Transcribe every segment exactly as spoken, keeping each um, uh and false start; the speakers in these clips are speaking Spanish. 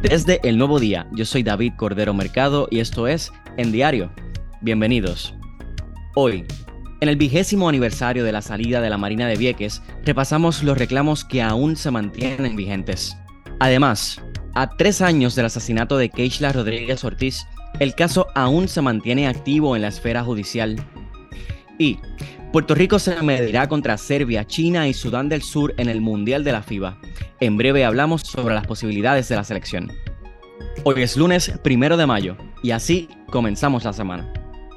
Desde El Nuevo Día, yo soy David Cordero Mercado y esto es En Diario. Bienvenidos. Hoy, en el vigésimo aniversario de la salida de la Marina de Vieques, repasamos los reclamos que aún se mantienen vigentes. Además, a tres años del asesinato de Keishla Rodríguez Ortiz, el caso aún se mantiene activo en la esfera judicial. Y Puerto Rico se medirá contra Serbia, China y Sudán del Sur en el Mundial de la FIBA. En breve hablamos sobre las posibilidades de la selección. Hoy es lunes primero de mayo y así comenzamos la semana.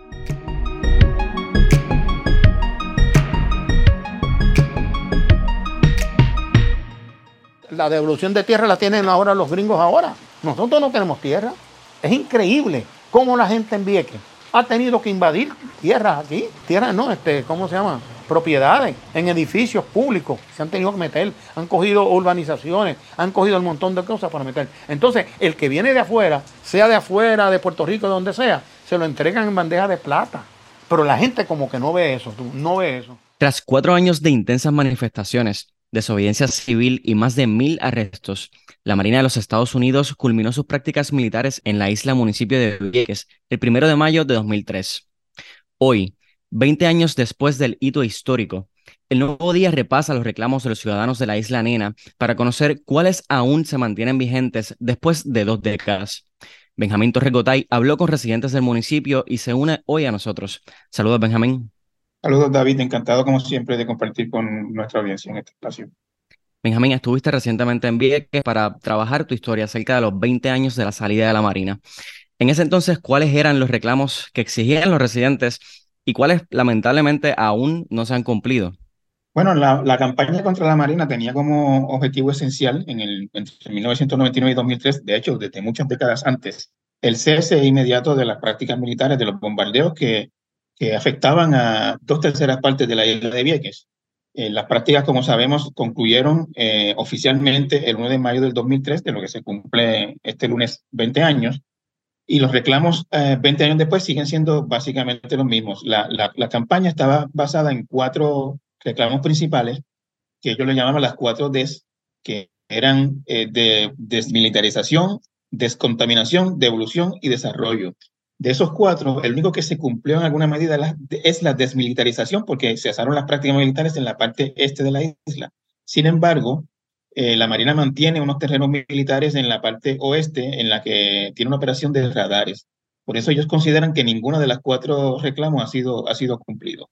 La devolución de tierra la tienen ahora los gringos ahora. Nosotros no tenemos tierra. Es increíble cómo la gente en Vieques ha tenido que invadir tierras aquí. Tierras no, este, ¿cómo se llama? Propiedades en edificios públicos. Se han tenido que meter. Han cogido urbanizaciones. Han cogido un montón de cosas para meter. Entonces, el que viene de afuera, sea de afuera, de Puerto Rico, de donde sea, se lo entregan en bandeja de plata. Pero la gente como que no ve eso. Tú, no ve eso. Tras cuatro años de intensas manifestaciones, desobediencia civil y más de mil arrestos, la Marina de los Estados Unidos culminó sus prácticas militares en la isla municipio de Vieques el primero de mayo de dos mil tres. Hoy, veinte años después del hito histórico, El Nuevo Día repasa los reclamos de los ciudadanos de la isla Nena para conocer cuáles aún se mantienen vigentes después de dos décadas. Benjamín Torres Gotay habló con residentes del municipio y se une hoy a nosotros. Saludos, Benjamín. Saludos, David. Encantado, como siempre, de compartir con nuestra audiencia en este espacio. Benjamín, estuviste recientemente en Vieques para trabajar tu historia acerca de los veinte años de la salida de la Marina. En ese entonces, ¿cuáles eran los reclamos que exigían los residentes y cuáles lamentablemente aún no se han cumplido? Bueno, la, la campaña contra la Marina tenía como objetivo esencial en el, entre mil novecientos noventa y nueve y dos mil tres, de hecho, desde muchas décadas antes, el cese inmediato de las prácticas militares, de los bombardeos que, que afectaban a dos terceras partes de la isla de Vieques. Eh, las prácticas, como sabemos, concluyeron eh, oficialmente el uno de mayo del dos mil tres, de lo que se cumple este lunes veinte años, y los reclamos eh, veinte años después siguen siendo básicamente los mismos. La, la, la campaña estaba basada en cuatro reclamos principales, que ellos le llamaban las cuatro Ds, que eran eh, de desmilitarización, descontaminación, devolución y desarrollo. De esos cuatro, el único que se cumplió en alguna medida es la desmilitarización, porque se cesaron las prácticas militares en la parte este de la isla. Sin embargo, eh, la Marina mantiene unos terrenos militares en la parte oeste, en la que tiene una operación de radares. Por eso ellos consideran que ninguno de las cuatro reclamos ha sido, ha sido cumplido.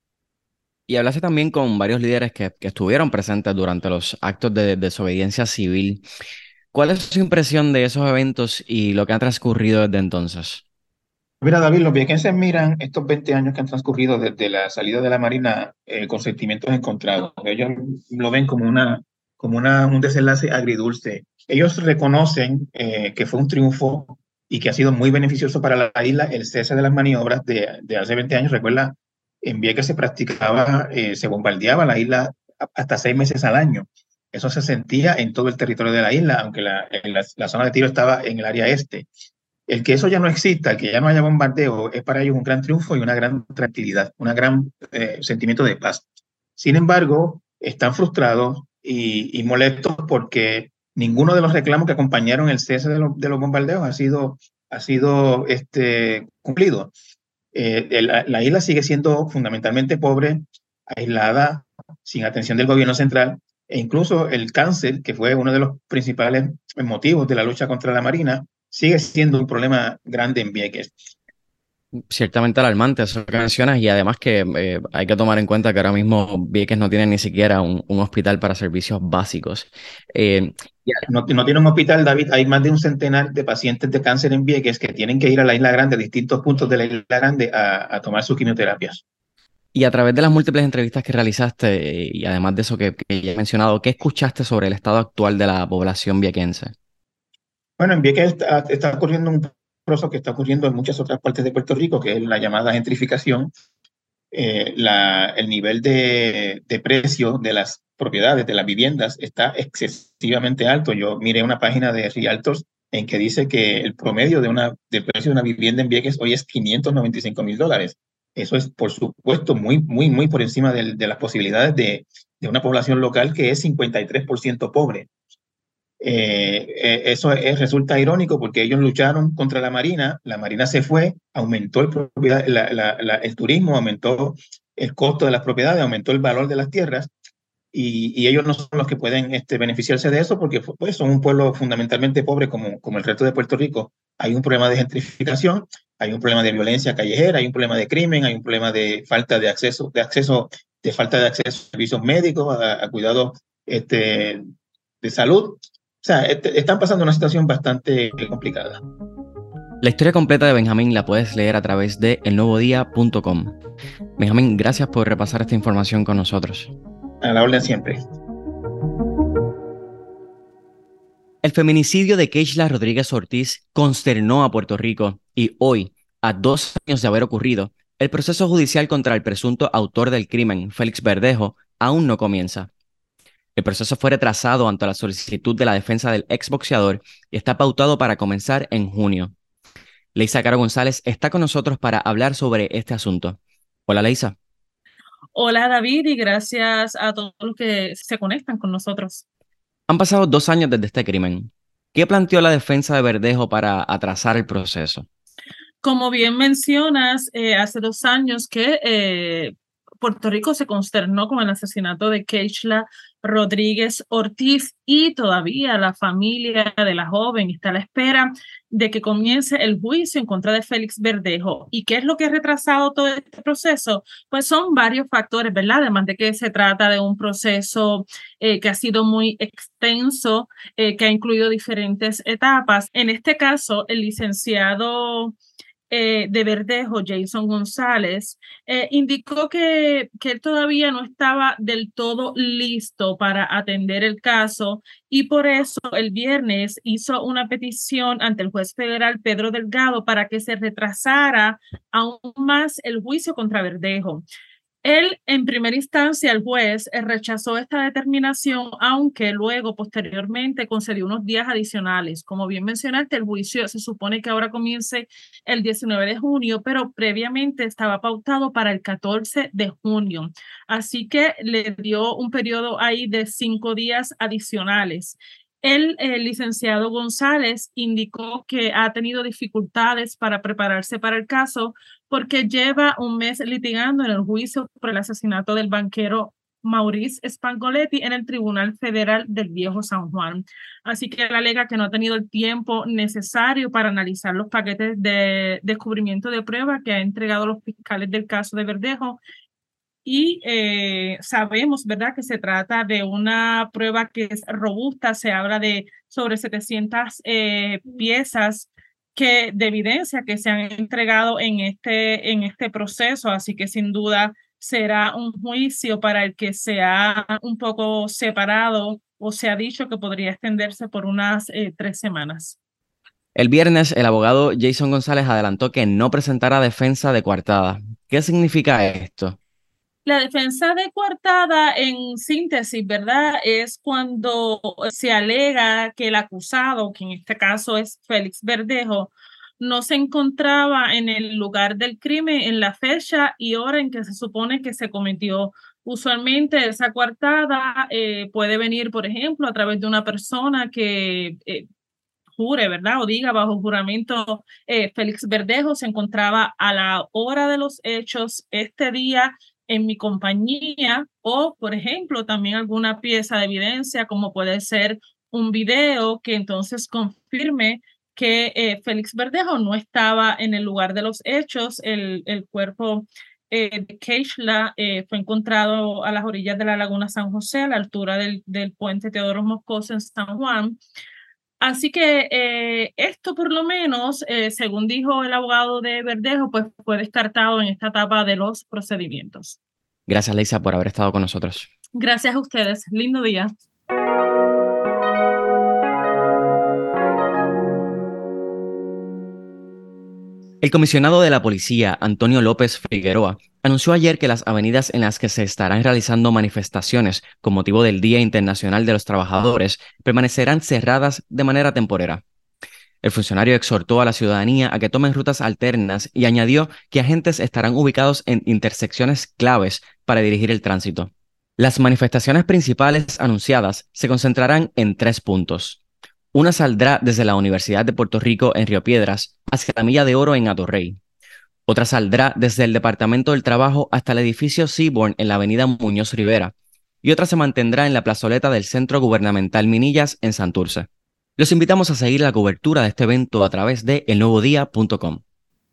Y hablaste también con varios líderes que, que estuvieron presentes durante los actos de, de desobediencia civil. ¿Cuál es su impresión de esos eventos y lo que ha transcurrido desde entonces? Mira, David, los viequenses miran estos veinte años que han transcurrido desde la salida de la Marina eh, con sentimientos encontrados. Ellos lo ven como, una, como una, un desenlace agridulce. Ellos reconocen eh, que fue un triunfo y que ha sido muy beneficioso para la isla el cese de las maniobras de, de hace veinte años. Recuerda, en Vieques se practicaba, eh, se bombardeaba la isla hasta seis meses al año. Eso se sentía en todo el territorio de la isla, aunque la, la, la zona de tiro estaba en el área este. El que eso ya no exista, el que ya no haya bombardeo, es para ellos un gran triunfo y una gran tranquilidad, un gran eh, sentimiento de paz. Sin embargo, están frustrados y, y molestos porque ninguno de los reclamos que acompañaron el cese de, lo, de los bombardeos ha sido, ha sido este, cumplido. Eh, el, la isla sigue siendo fundamentalmente pobre, aislada, sin atención del gobierno central, e incluso el cáncer, que fue uno de los principales motivos de la lucha contra la Marina, sigue siendo un problema grande en Vieques. Ciertamente alarmante eso que mencionas y además que eh, hay que tomar en cuenta que ahora mismo Vieques no tiene ni siquiera un, un hospital para servicios básicos. Eh, no, no tiene un hospital, David. Hay más de un centenar de pacientes de cáncer en Vieques que tienen que ir a la Isla Grande, a distintos puntos de la Isla Grande, a, a tomar sus quimioterapias. Y a través de las múltiples entrevistas que realizaste eh, y además de eso que, que ya he mencionado, ¿qué escuchaste sobre el estado actual de la población viequense? Bueno, en Vieques está, está ocurriendo un proceso que está ocurriendo en muchas otras partes de Puerto Rico, que es la llamada gentrificación. Eh, la, el nivel de, de precio de las propiedades, de las viviendas, está excesivamente alto. Yo miré una página de Realtors en que dice que el promedio de una, del precio de una vivienda en Vieques hoy es quinientos noventa y cinco mil dólares. Eso es, por supuesto, muy, muy, muy por encima de, de las posibilidades de, de una población local que es cincuenta y tres por ciento pobre. Eh, eh, eso es- resulta irónico porque ellos lucharon contra la Marina, la Marina se fue, aumentó el, propiedad, la- la- la- el turismo, aumentó el costo de las propiedades, aumentó el valor de las tierras y, y ellos no son los que pueden este, beneficiarse de eso porque pues, son un pueblo fundamentalmente pobre como, como el resto de Puerto Rico. Hay un problema de gentrificación, hay un problema de violencia callejera, hay un problema de crimen, hay un problema de falta de acceso, de acceso, de falta de acceso a servicios médicos, a, a cuidados este, de salud. O sea, este, están pasando una situación bastante complicada. La historia completa de Benjamín la puedes leer a través de el nuevo día punto com. Benjamín, gracias por repasar esta información con nosotros. A la orden siempre. El feminicidio de Keishla Rodríguez Ortiz consternó a Puerto Rico y hoy, a dos años de haber ocurrido, el proceso judicial contra el presunto autor del crimen, Félix Verdejo, aún no comienza. El proceso fue retrasado ante la solicitud de la defensa del exboxeador y está pautado para comenzar en junio. Leisa Caro González está con nosotros para hablar sobre este asunto. Hola, Leisa. Hola David y gracias a todos los que se conectan con nosotros. Han pasado dos años desde este crimen. ¿Qué planteó la defensa de Verdejo para atrasar el proceso? Como bien mencionas, eh, hace dos años que eh, Puerto Rico se consternó con el asesinato de Keishla Rodríguez Ortiz y todavía la familia de la joven está a la espera de que comience el juicio en contra de Félix Verdejo. ¿Y qué es lo que ha retrasado todo este proceso? Pues son varios factores, ¿verdad? Además de que se trata de un proceso eh, que ha sido muy extenso, eh, que ha incluido diferentes etapas. En este caso, el licenciado Eh, de Verdejo, Jason González, eh, indicó que, que él todavía no estaba del todo listo para atender el caso y por eso el viernes hizo una petición ante el juez federal Pedro Delgado para que se retrasara aún más el juicio contra Verdejo. Él, en primera instancia, el juez eh, rechazó esta determinación, aunque luego, posteriormente, concedió unos días adicionales. Como bien mencionaste, el juicio se supone que ahora comience el diecinueve de junio, pero previamente estaba pautado para el catorce de junio. Así que le dio un periodo ahí de cinco días adicionales. El, el licenciado González indicó que ha tenido dificultades para prepararse para el caso porque lleva un mes litigando en el juicio por el asesinato del banquero Maurice Spangoletti en el Tribunal Federal del Viejo San Juan. Así que él alega que no ha tenido el tiempo necesario para analizar los paquetes de descubrimiento de prueba que ha entregado los fiscales del caso de Verdejo. Y eh, sabemos, ¿verdad?, que se trata de una prueba que es robusta, se habla de sobre setecientas eh, piezas que, de evidencia que se han entregado en este, en este proceso, así que sin duda será un juicio para el que se ha un poco separado o se ha dicho que podría extenderse por unas eh, tres semanas. El viernes, el abogado Jason González adelantó que no presentará defensa de coartada. ¿Qué significa esto? La defensa de coartada, en síntesis, ¿verdad?, es cuando se alega que el acusado, que en este caso es Félix Verdejo, no se encontraba en el lugar del crimen en la fecha y hora en que se supone que se cometió. Usualmente esa coartada eh, puede venir, por ejemplo, a través de una persona que eh, jure, ¿verdad?, o diga bajo juramento, eh, Félix Verdejo se encontraba a la hora de los hechos este día en mi compañía, o por ejemplo también alguna pieza de evidencia como puede ser un video que entonces confirme que eh, Félix Verdejo no estaba en el lugar de los hechos. El, el cuerpo eh, de Keishla eh, fue encontrado a las orillas de la Laguna San José, a la altura del, del puente Teodoro Moscoso en San Juan. Así que eh, esto por lo menos, eh, según dijo el abogado de Verdejo, pues fue descartado en esta etapa de los procedimientos. Gracias, Leisa, por haber estado con nosotros. Gracias a ustedes. Lindo día. El comisionado de la policía, Antonio López Figueroa, anunció ayer que las avenidas en las que se estarán realizando manifestaciones con motivo del Día Internacional de los Trabajadores permanecerán cerradas de manera temporera. El funcionario exhortó a la ciudadanía a que tomen rutas alternas y añadió que agentes estarán ubicados en intersecciones claves para dirigir el tránsito. Las manifestaciones principales anunciadas se concentrarán en tres puntos: Una saldrá desde la Universidad de Puerto Rico en Río Piedras hacia la Milla de Oro en Atorrey. Otra saldrá desde el Departamento del Trabajo hasta el edificio Seabourn en la avenida Muñoz Rivera. Y otra se mantendrá en la plazoleta del Centro Gubernamental Minillas en Santurce. Los invitamos a seguir la cobertura de este evento a través de el nuevo día punto com.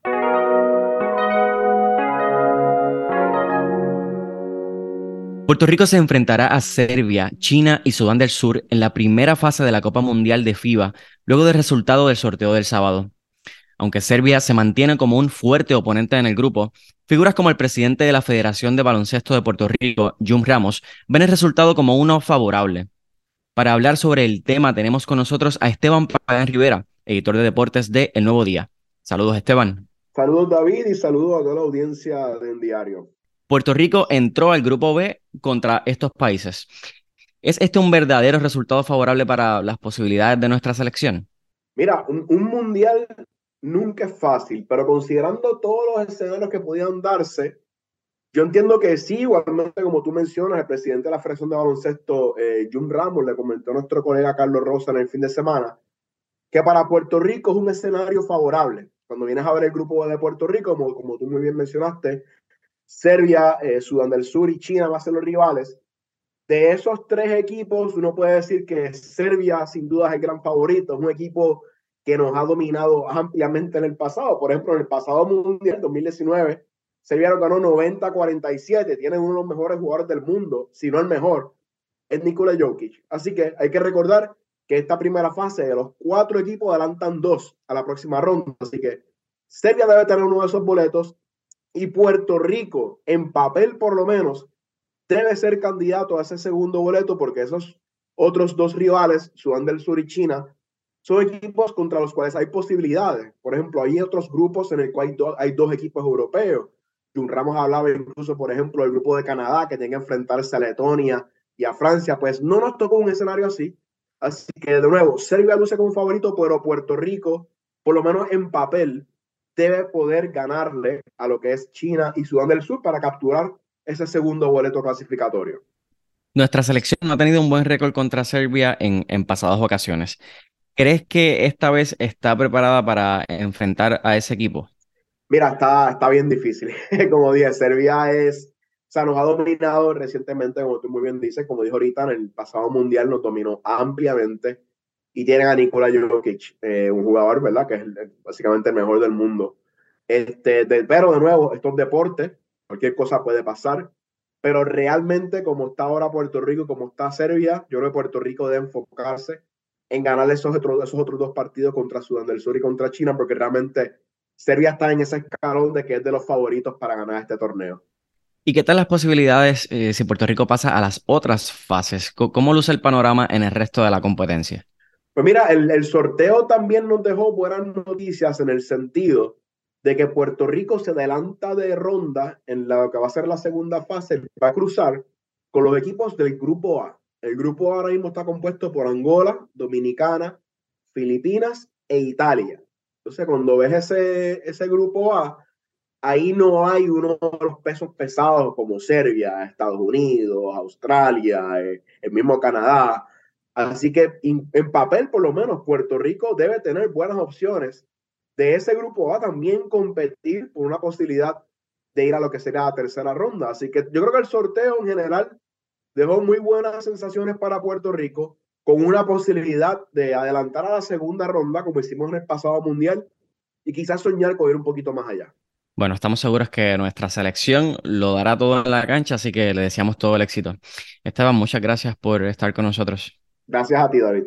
Puerto Rico se enfrentará a Serbia, China y Sudán del Sur en la primera fase de la Copa Mundial de FIBA, luego del resultado del sorteo del sábado. Aunque Serbia se mantiene como un fuerte oponente en el grupo, figuras como el presidente de la Federación de Baloncesto de Puerto Rico, Jun Ramos, ven el resultado como uno favorable. Para hablar sobre el tema tenemos con nosotros a Esteban Pagán Rivera, editor de deportes de El Nuevo Día. Saludos, Esteban. Saludos, David, y saludos a toda la audiencia de En Diario. Puerto Rico entró al grupo B contra estos países. ¿Es este un verdadero resultado favorable para las posibilidades de nuestra selección? Mira, un, un mundial nunca es fácil, pero considerando todos los escenarios que podían darse, yo entiendo que sí. Igualmente, como tú mencionas, el presidente de la Federación de Baloncesto, eh, Jun Ramos, le comentó a nuestro colega Carlos Rosa en el fin de semana que para Puerto Rico es un escenario favorable. Cuando vienes a ver el grupo de Puerto Rico, como, como tú muy bien mencionaste, Serbia, eh, Sudán del Sur y China van a ser los rivales. De esos tres equipos, uno puede decir que Serbia sin duda es el gran favorito. Es un equipo que nos ha dominado ampliamente en el pasado. Por ejemplo, en el pasado Mundial dos mil diecinueve, Serbia lo ganó noventa a cuarenta y siete. Tienen uno de los mejores jugadores del mundo, si no el mejor, es Nikola Jokic. Así que hay que recordar que esta primera fase de los cuatro equipos adelantan dos a la próxima ronda. Así que Serbia debe tener uno de esos boletos. Y Puerto Rico, en papel por lo menos, debe ser candidato a ese segundo boleto, porque esos otros dos rivales, Sudán del Sur y China, son equipos contra los cuales hay posibilidades. Por ejemplo, hay otros grupos en el cual hay, do, hay dos equipos europeos. Jun Ramos hablaba incluso, por ejemplo, del grupo de Canadá, que tiene que enfrentarse a Letonia y a Francia. Pues no nos tocó un escenario así. Así que, de nuevo, Serbia luce como favorito, pero Puerto Rico, por lo menos en papel, debe poder ganarle a lo que es China y Sudán del Sur para capturar ese segundo boleto clasificatorio. Nuestra selección no ha tenido un buen récord contra Serbia en, en pasadas ocasiones. ¿Crees que esta vez está preparada para enfrentar a ese equipo? Mira, está, está bien difícil. Como dije, Serbia es, o sea, nos ha dominado recientemente, como tú muy bien dices, como dijo ahorita, en el pasado mundial nos dominó ampliamente. Y tienen a Nikola Jokic, eh, un jugador, ¿verdad?, que es básicamente el mejor del mundo. Este, de, pero, de nuevo, estos deportes, cualquier cosa puede pasar. Pero realmente, como está ahora Puerto Rico, como está Serbia, yo creo que Puerto Rico debe enfocarse en ganar esos otros, esos otros dos partidos contra Sudán del Sur y contra China, porque realmente Serbia está en ese escalón de que es de los favoritos para ganar este torneo. ¿Y qué tal las posibilidades eh, si Puerto Rico pasa a las otras fases? ¿Cómo luce el panorama en el resto de la competencia? Pues mira, el, el sorteo también nos dejó buenas noticias en el sentido de que Puerto Rico se adelanta de ronda en lo que va a ser la segunda fase, va a cruzar con los equipos del Grupo A. El Grupo A ahora mismo está compuesto por Angola, Dominicana, Filipinas e Italia. Entonces, cuando ves ese, ese Grupo A, ahí no hay uno de los pesos pesados como Serbia, Estados Unidos, Australia, eh, el mismo Canadá. Así que en papel, por lo menos, Puerto Rico debe tener buenas opciones de ese grupo A también competir por una posibilidad de ir a lo que sería la tercera ronda. Así que yo creo que el sorteo en general dejó muy buenas sensaciones para Puerto Rico, con una posibilidad de adelantar a la segunda ronda, como hicimos en el pasado mundial, y quizás soñar con ir un poquito más allá. Bueno, estamos seguros que nuestra selección lo dará todo en la cancha, así que le deseamos todo el éxito. Esteban, muchas gracias por estar con nosotros. Gracias a ti, David.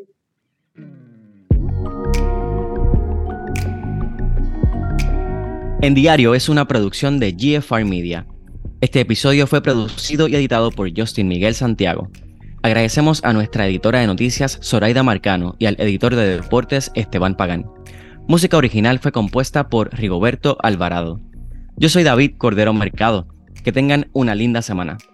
En Diario es una producción de G F R Media. Este episodio fue producido y editado por Justin Miguel Santiago. Agradecemos a nuestra editora de noticias, Zoraida Marcano, y al editor de deportes, Esteban Pagán. Música original fue compuesta por Rigoberto Alvarado. Yo soy David Cordero Mercado. Que tengan una linda semana.